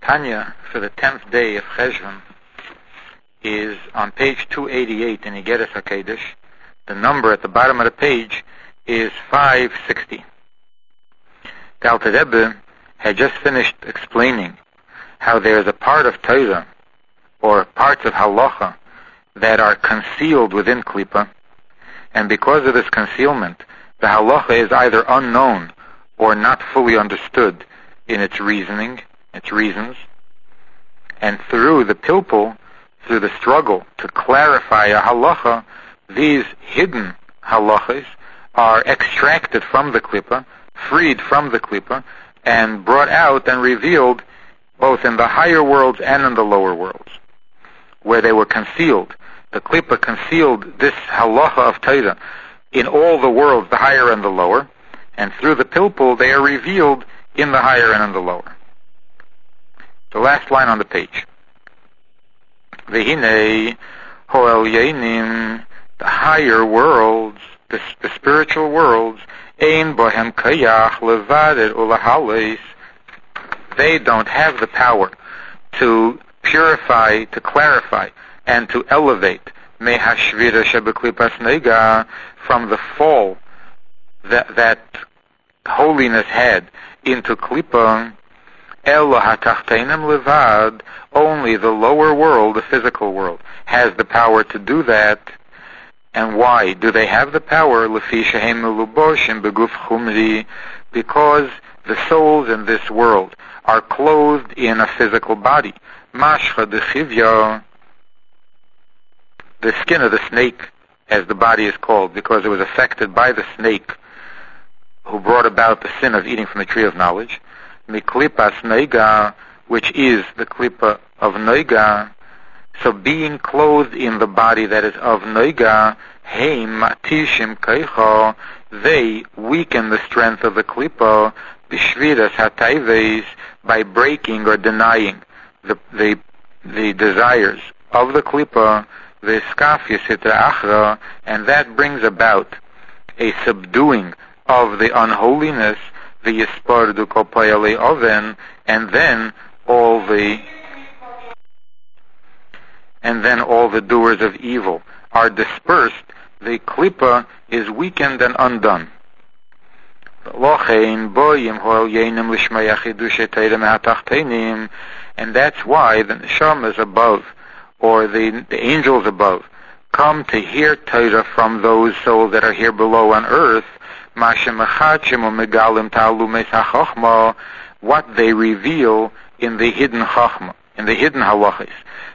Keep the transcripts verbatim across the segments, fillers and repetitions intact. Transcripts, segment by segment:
Tanya for the tenth day of Cheshvan is on page two eighty-eight in Igeres HaKodesh. The number at the bottom of the page is five sixty. The Alter Rebbe had just finished explaining how there is a part of Torah, or parts of Halacha, that are concealed within Klippa, and because of this concealment, the Halacha is either unknown or not fully understood in its reasoning, its reasons, and through the pilpul, through the struggle to clarify a halacha, these hidden halachas are extracted from the klippa, freed from the klippa, and brought out and revealed both in the higher worlds and in the lower worlds, where they were concealed. The klippa concealed this halacha of Torah in all the worlds, the higher and the lower, and through the pilpul they are revealed in the higher and in the lower. The last line on the page. V'hinei hoel yenim, the higher worlds, the, the spiritual worlds, ein bohem kayach levadet ulahales, they don't have the power to purify, to clarify, and to elevate mehashvira shebeklipas nega, from the fall that, that holiness had into klippa. Elo hatachtenim levad, only the lower world, the physical world, has the power to do that. And why do they have the power? Lefi shehem meluboshim beguf chumri, because the souls in this world are clothed in a physical body. Mashcha dechivya, the skin of the snake, as the body is called, because it was affected by the snake who brought about the sin of eating from the tree of knowledge. Miklipas noiga, which is the klipa of noiga. So being clothed in the body that is of noiga, heim matishim keicho, they weaken the strength of the klipa, bishviras hatayves, by breaking or denying the the, the desires of the klipa, the skafis hitra achra, and that brings about a subduing of the unholiness, the yispardu kopayale oven, and then all the and then all the doers of evil are dispersed. The klipa is weakened and undone. And that's why the neshamas above, or the, the angels above, come to hear Torah from those souls that are here below on earth, what they reveal in the hidden chachma, in the hidden halachas,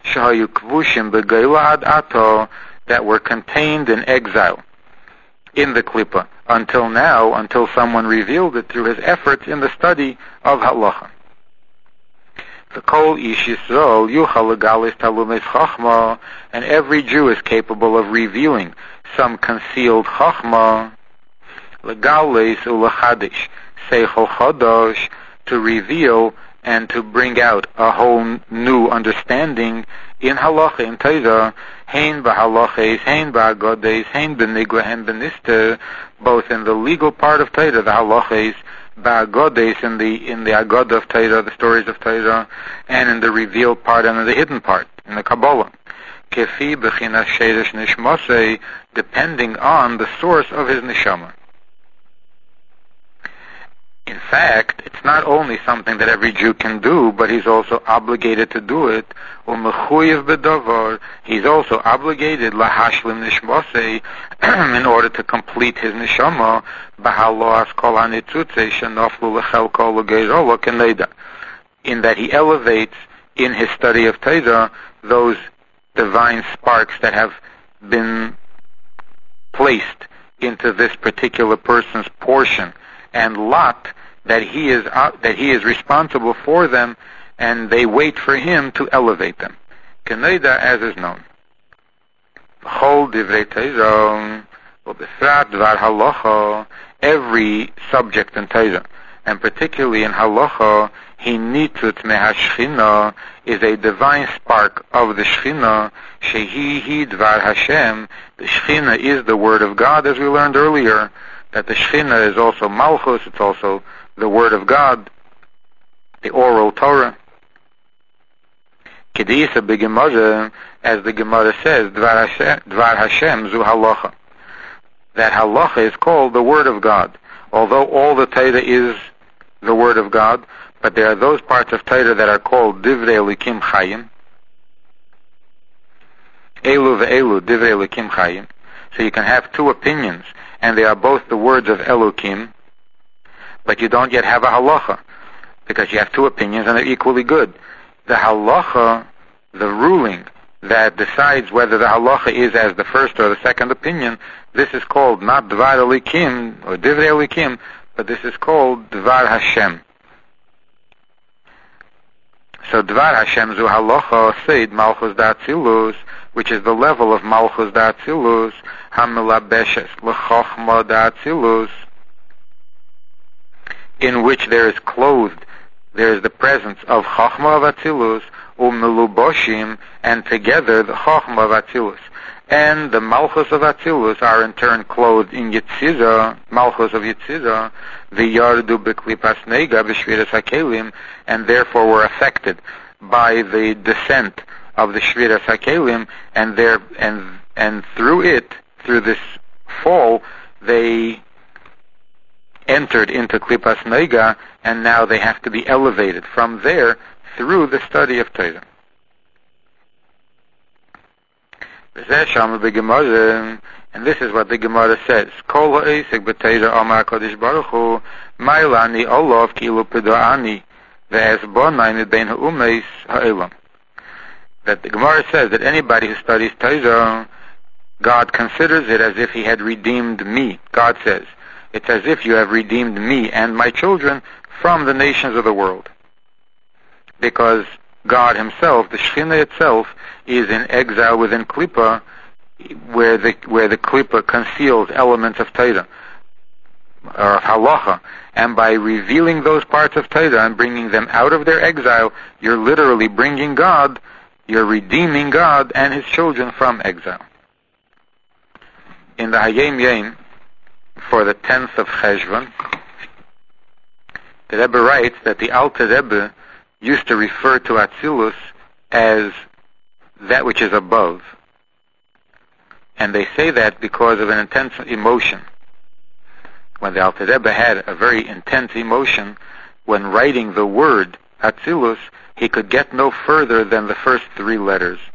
that were contained in exile in the klipa until now, until someone revealed it through his efforts in the study of halacha. The kol ish Yisrael yuchal legalis talumes chachma, and every Jew is capable of revealing some concealed chachma. Legales ulachadish seichel chodosh, to reveal and to bring out a whole new understanding in halacha, in Torah, hein b'halachas, hein b'agodes, hein b'nigla, hein b'nister, both in the legal part of Torah, the halachas, b'agodes, in the in the agod of Torah, the stories of Torah, and in the revealed part and in the hidden part, in the Kabbalah. Kefi b'chinas sheresh nishmosei, depending on the source of his neshama. In fact, it's not only something that every Jew can do, but he's also obligated to do it. U'mechuyev b'davar, he's also obligated lahashlim nishmosei, in order to complete his neshama, b'halo askol hanitzutze shenoflu lechelko l'geirolo keneda, in that he elevates in his study of Torah those divine sparks that have been placed into this particular person's portion and lot, that he is uh, that he is responsible for them, and they wait for him to elevate them. Keneda, as is known. Chol divrei Torah, u'befrat dvar halacha, every subject in Torah, and particularly in halacha, hinitzut mehashchina, is a divine spark of the Shechina. Shehi hi dvar Hashem, the Shechina is the word of God, as we learned earlier, that the Shechina is also Malchus, it's also the Word of God, the oral Torah. Kedisa b'Gemara, as the Gemara says, Dvar Hashem, Dvar Hashem zu halacha. That halacha is called the Word of God. Although all the Torah is the Word of God, but there are those parts of Torah that are called Divrei Elikim Chayim. Elu ve'elu, Divrei Elikim Chayim. So you can have two opinions, and they are both the words of Elokim, but you don't yet have a halacha, because you have two opinions and they're equally good. The halacha, the ruling that decides whether the halacha is as the first or the second opinion, this is called not Dvar Elikim or Divrei Elikim, but this is called Dvar Hashem. So Dvar Hashem zu halacha seid Malchus Da'atzilus, which is the level of Malchus Da'atzilus, Hamilabeshes L'chochma Da'atzilus, in which there is clothed, there is the presence of Chochma of Atzilus, Umeluboshim, and together the Chochma of Atzilus. And the Malchus of Atzilus are in turn clothed in Yetziza, Malchus of Yetziza, V'yardu b'klipas nega b'shviras hakelim, and therefore were affected by the descent of the shviras hakelim, and there, and and through it, through this fall, they entered into klipas nega, and now they have to be elevated from there through the study of Torah. And this is what the Gemara says. Kol ha'esek b'Torah amar HaKadosh Baruch Hu, Mailani olav kilu peda'ani, ve'esbonai midbein ha'umeis ha'elam. That the Gemara says that anybody who studies Torah, God considers it as if he had redeemed me. God says, it's as if you have redeemed me and my children from the nations of the world. Because God himself, the Shekhinah itself, is in exile within Klippa, where the where the Klippa conceals elements of Torah, or of Halacha, and by revealing those parts of Torah and bringing them out of their exile, you're literally bringing God, you're redeeming God and his children from exile. In the Hayom Yom, for the tenth of Cheshvan, the Rebbe writes that the Alter Rebbe used to refer to Atzilus as that which is above. And they say that because of an intense emotion. When the Alter Rebbe had a very intense emotion, when writing the word Atzilus, he could get no further than the first three letters.